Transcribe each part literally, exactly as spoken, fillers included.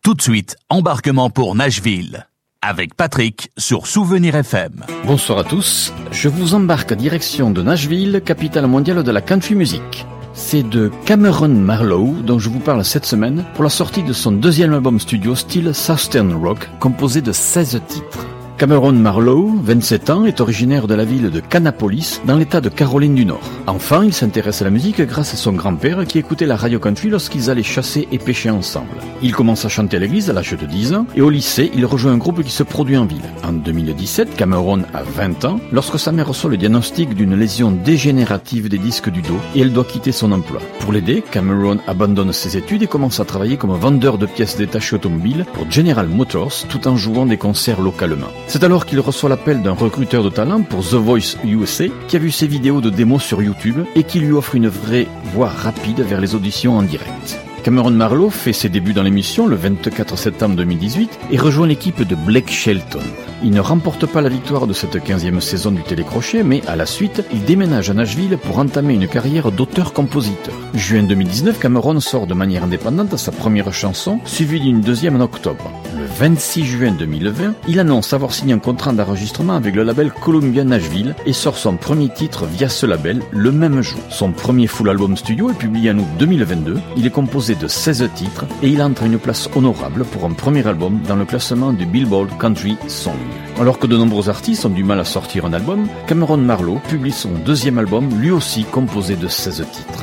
Tout de suite, embarquement pour Nashville. Avec Patrick sur Souvenir F M. Bonsoir à tous, je vous embarque direction de Nashville, capitale mondiale de la country music. C'est de Cameron Marlowe dont je vous parle cette semaine pour la sortie de son deuxième album studio style Southern Rock, composé de seize titres. Cameron Marlowe, vingt-sept ans, est originaire de la ville de Kannapolis, dans l'état de Caroline du Nord. Enfant, il s'intéresse à la musique grâce à son grand-père qui écoutait la radio country lorsqu'ils allaient chasser et pêcher ensemble. Il commence à chanter à l'église à l'âge de dix ans et au lycée, il rejoint un groupe qui se produit en ville. En deux mille dix-sept, Cameron a vingt ans lorsque sa mère reçoit le diagnostic d'une lésion dégénérative des disques du dos et elle doit quitter son emploi. Pour l'aider, Cameron abandonne ses études et commence à travailler comme vendeur de pièces détachées automobiles pour General Motors tout en jouant des concerts localement. C'est alors qu'il reçoit l'appel d'un recruteur de talent pour The Voice U S A qui a vu ses vidéos de démos sur YouTube et qui lui offre une vraie voie rapide vers les auditions en direct. Cameron Marlowe fait ses débuts dans l'émission le vingt-quatre septembre deux mille dix-huit et rejoint l'équipe de Blake Shelton. Il ne remporte pas la victoire de cette quinzième saison du télécrochet, mais à la suite, il déménage à Nashville pour entamer une carrière d'auteur-compositeur. Juin deux mille dix-neuf, Cameron sort de manière indépendante sa première chanson, suivie d'une deuxième en octobre. Le vingt-six juin deux mille vingt, il annonce avoir signé un contrat d'enregistrement avec le label Columbia Nashville et sort son premier titre via ce label le même jour. Son premier full album studio est publié en août deux mille vingt-deux. Il est composé de seize titres et il entre à une place honorable pour un premier album dans le classement du Billboard Country Song. Alors que de nombreux artistes ont du mal à sortir un album, Cameron Marlowe publie son deuxième album, lui aussi composé de seize titres.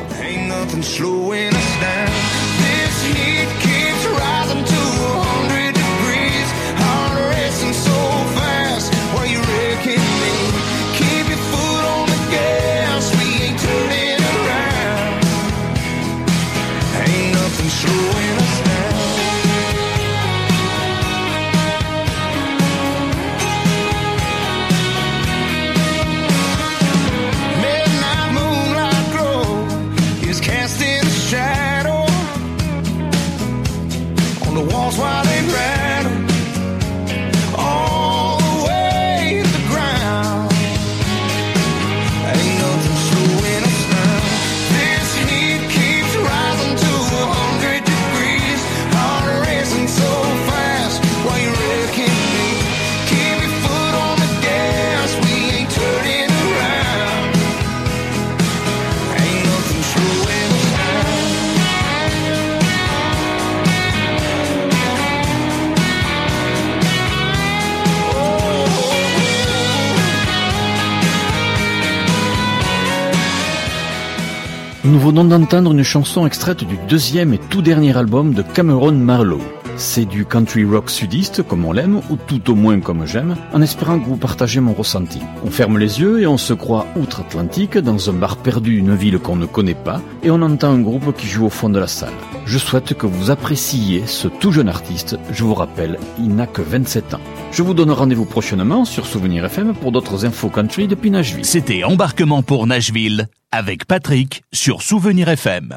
Nous venons d'entendre une chanson extraite du deuxième et tout dernier album de Cameron Marlowe. C'est du country rock sudiste comme on l'aime, ou tout au moins comme j'aime, en espérant que vous partagez mon ressenti. On ferme les yeux et on se croit outre-Atlantique, dans un bar perdu d'une ville qu'on ne connaît pas, et on entend un groupe qui joue au fond de la salle. Je souhaite que vous appréciiez ce tout jeune artiste. Je vous rappelle, il n'a que vingt-sept ans. Je vous donne rendez-vous prochainement sur Souvenir F M pour d'autres infos country depuis Nashville. C'était Embarquement pour Nashville avec Patrick sur Souvenir F M.